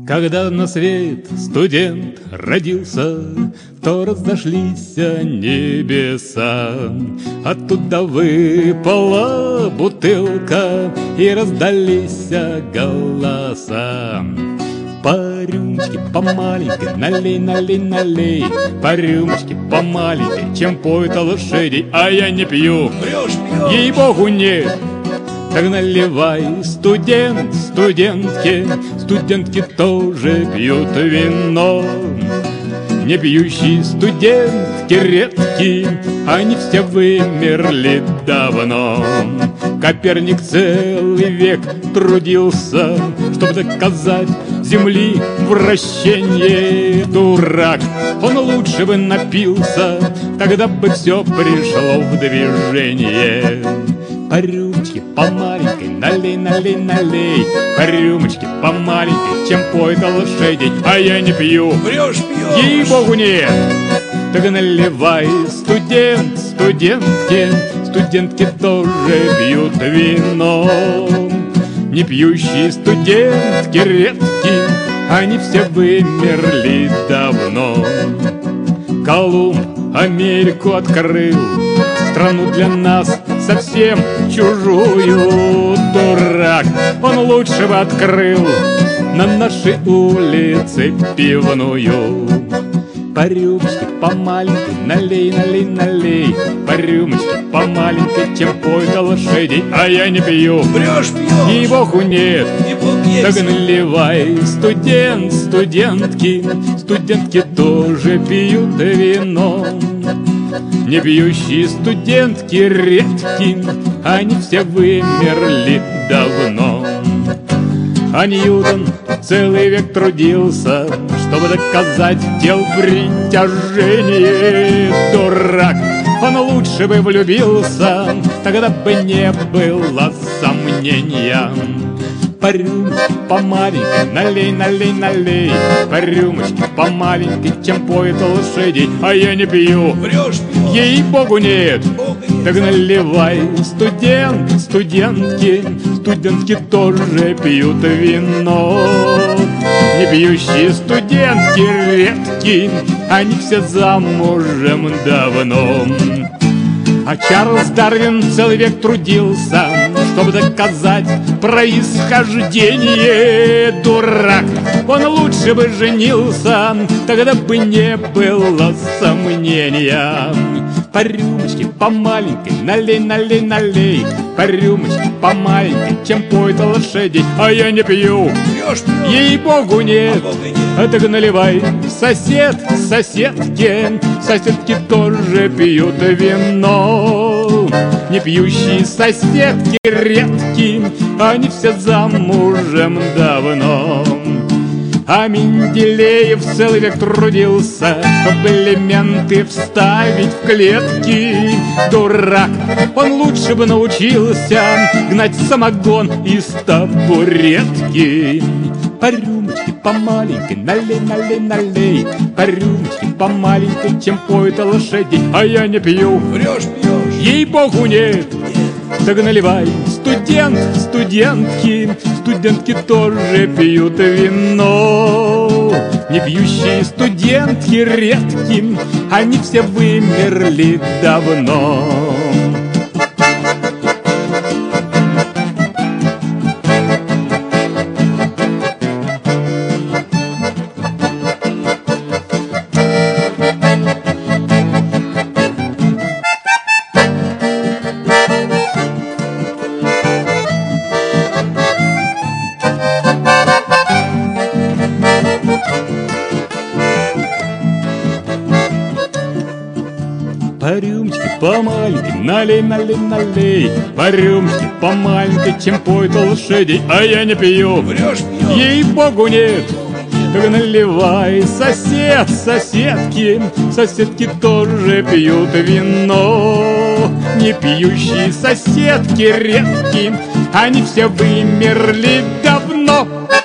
Когда на свет студент родился, то разошлись небеса. Оттуда выпала бутылка, и раздались голоса. По рюмочке по маленькой, налей, налей, налей. По рюмочке по маленькой, чем поют лошади. А я не пью, ей-богу, нет. Так наливай, студент, студентки, студентки тоже пьют вино. Не пьющие студентки редки, они все вымерли давно. Коперник целый век трудился, чтобы доказать земли вращение. Дурак, он лучше бы напился, тогда бы все пришло в движение. По рюмочке по маленькой, налей, налей, налей. По рюмочке по маленькой, чем поют лошадей. А я не пью, врешь, пьешь, ей-богу, нет. Так наливай, студент, студентки, студентки тоже пьют вино. Не пьющие студентки редки, они все вымерли давно. Колумб Америку открыл, страну для нас совсем чужую. Дурак, он лучше бы открыл на нашей улице пивную. По рюмочке по маленькой, налей, налей, налей. По рюмочке по маленькой, чем поют лошадей. А я не пью, врешь, пьешь, ей-богу, нет. Так наливай, студент, студентки, студентки тоже пьют вино. Не пьющие студентки редки, они все вымерли давно. А Ньютон целый век трудился, чтобы доказать тел притяжение. Дурак, он лучше бы влюбился, тогда бы не было сомнения. По рюмочке по маленькой, налей, налей, налей. По рюмочке по маленькой, чем поют лошадей. А я не пью, врешь, пьешь, ей-богу, нет. Так наливай, студент, студентки, студентки тоже пьют вино. Не пьющие студентки редки, они все замужем давно. А Чарльз Дарвин целый век трудился, чтобы доказать происхождение. Дурак, он лучше бы женился, тогда бы не было сомнения. По рюмочке по маленькой, налей, налей, налей. По рюмочке по маленькой, чем поют лошадей. А я не пью, врешь, пьешь, ей-богу, нет. Так наливай, сосед, соседки, соседки тоже пьют вино. Не пьющие соседки редки, они все замужем давно. А Менделеев целый век трудился, чтобы элементы вставить в клетки. Дурак, он лучше бы научился гнать самогон из табуретки. По рюмочке по маленькой, налей, налей, налей. По рюмочке по маленькой, чем поют лошадей. А я не пью, врешь, пьешь, ей-богу, нет. Так наливай, студент, студентки, студентки тоже пьют вино. Не пьющие студентки редки, они все вымерли давно. По рюмочке по маленькой, налей, налей, налей. По рюмочке по маленькой, чем поют лошадей. А я не пью, врешь, пьешь, ей-богу, нет. Так наливай, сосед, соседки, соседки тоже пьют вино. Не пьющие соседки редки, они все вымерли давно.